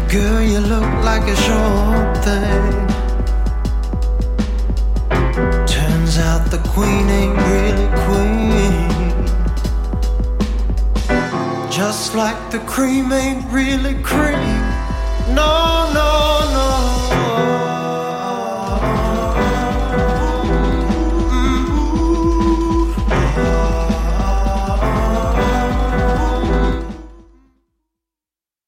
Girl, you look like a sure thing. Turns out the queen ain't really queen. Just like the cream ain't really cream. No, no.